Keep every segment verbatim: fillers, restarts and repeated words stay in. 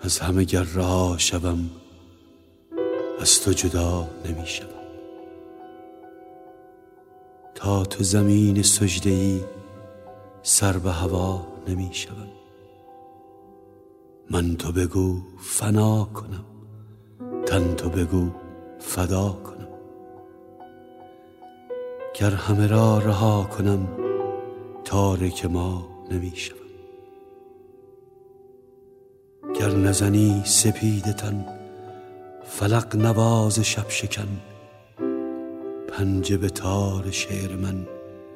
از همه گر رها شوم از تو جدا نمی شوم. تا تو زمین سجده ای سر به هوا نمی شوم. من تو بگو فنا کنم، تن تو بگو فدا کنم. گر همه را رها کنم تارک ما نمی شوم. گر نزنی سپید تن فلق نواز شب شکن. پنجه به تار شعر من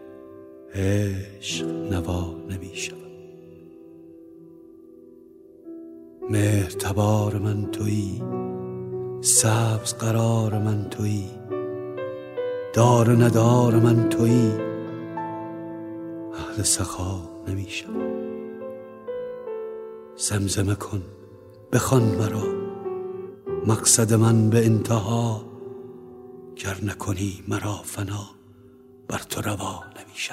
عشق نوا نمی شوم. مهر تبار من تویی، سبز قرار من تویی، دار ندار من تویی، اهل سخا نمی شوم. زمزمه کن بخوان مرا، مقصد من به انتها. گر نکنی مرا فنا بر تو روا نمی شوم.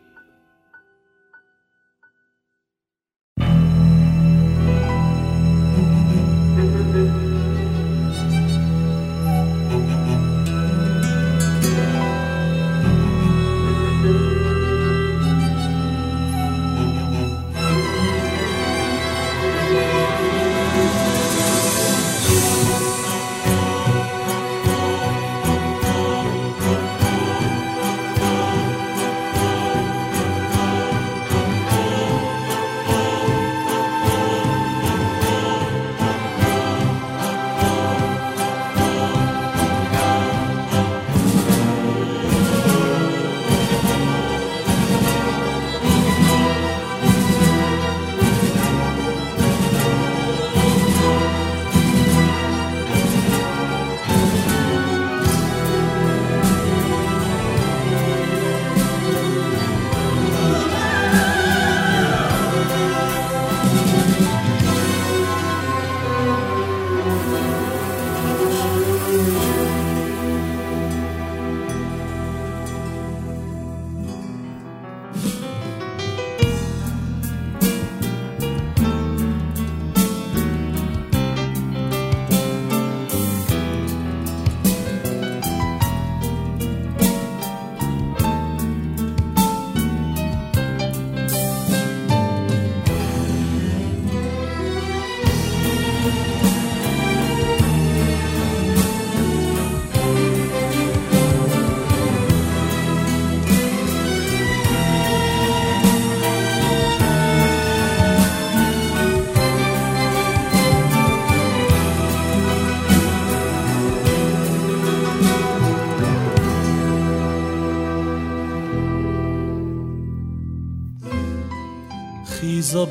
خیزا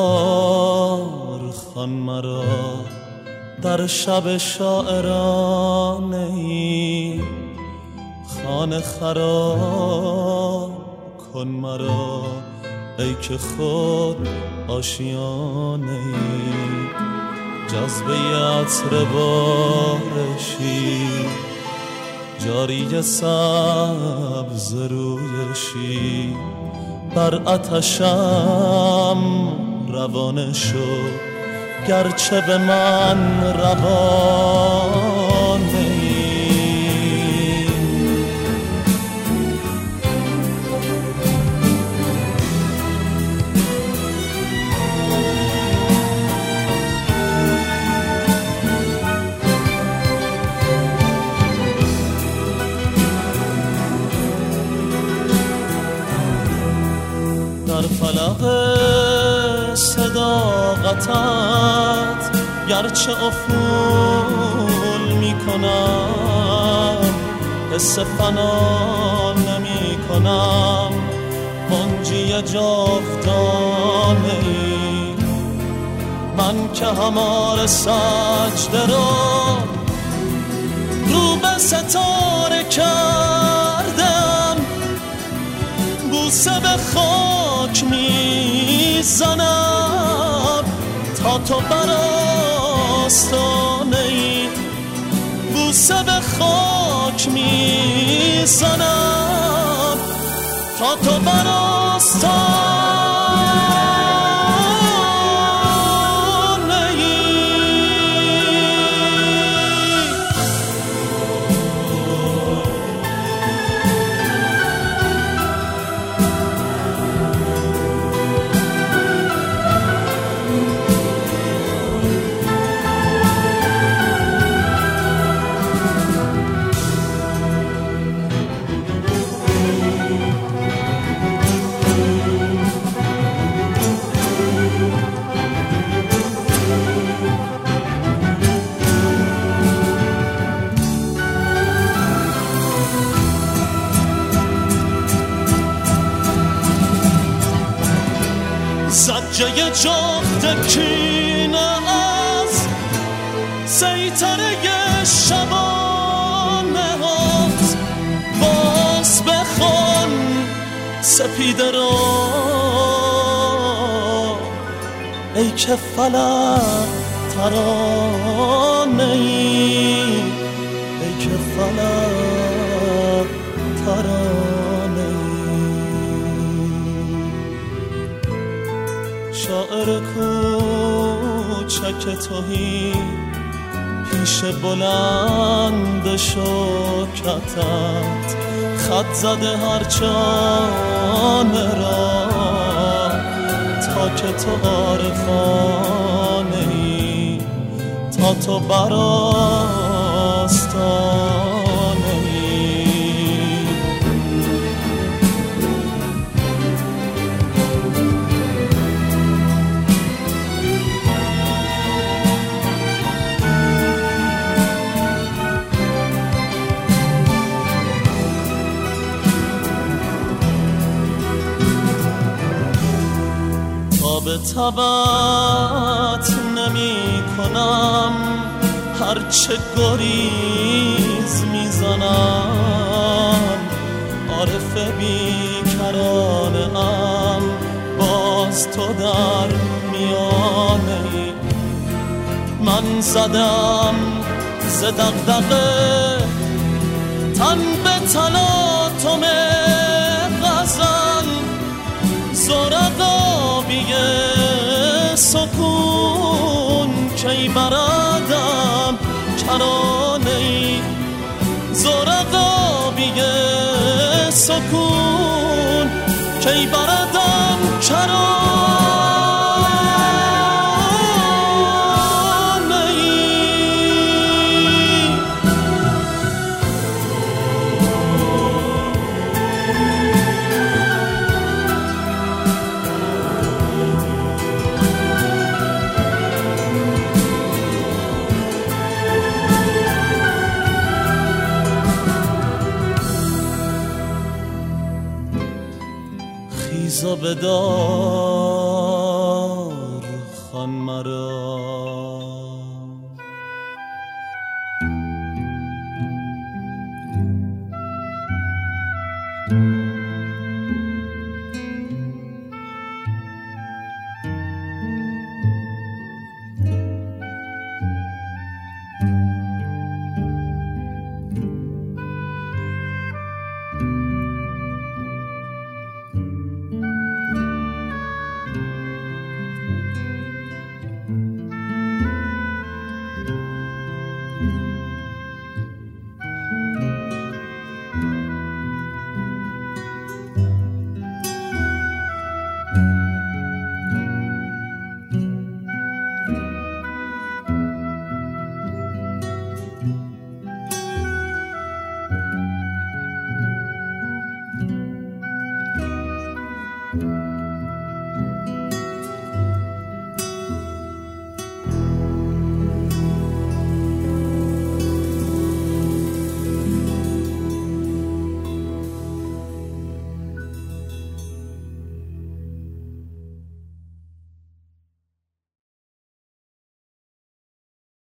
بدار خان مرا در شب شاعرانه ای. خانه خراب کن مرا ای که خود آشیانه ای. جذبه عطر بارشی جاری سبز رویشی. بر آتشم روانه شد گرچه به من روانه ای. در فلق صداقتت گرچه افول می کنم حس فنا نمی کنم. منجی جاودانه ای من که هماره سجده را رو به ستاره کردم. بوسه به خاک میزنم تا تو بر آستانه ای. بوسه به خاک میزنم تا تو بر آستانه ای. سجه جفت کینه از سیطره شبانه هاست. باز بخوان سپیده را ای که فلک ترانه ای، ای که فلک ترانه ای. شاعر کوچک تویی پیش بلند شوکتت خط زده هر چانه را تا که تو عارفانه ای، تا تو براستانه ای. به تبت نمی کنم هرچه گریز میزنم، عارف بیکرانه ام باز تو در میانه ای. من زدم ز دغدغه تن به تلاطم غزل، زرقابی سکون کی بردم کرانه ای، زرقابی سکون کی بردم کرانه ای. خیزا بدار خان مرا.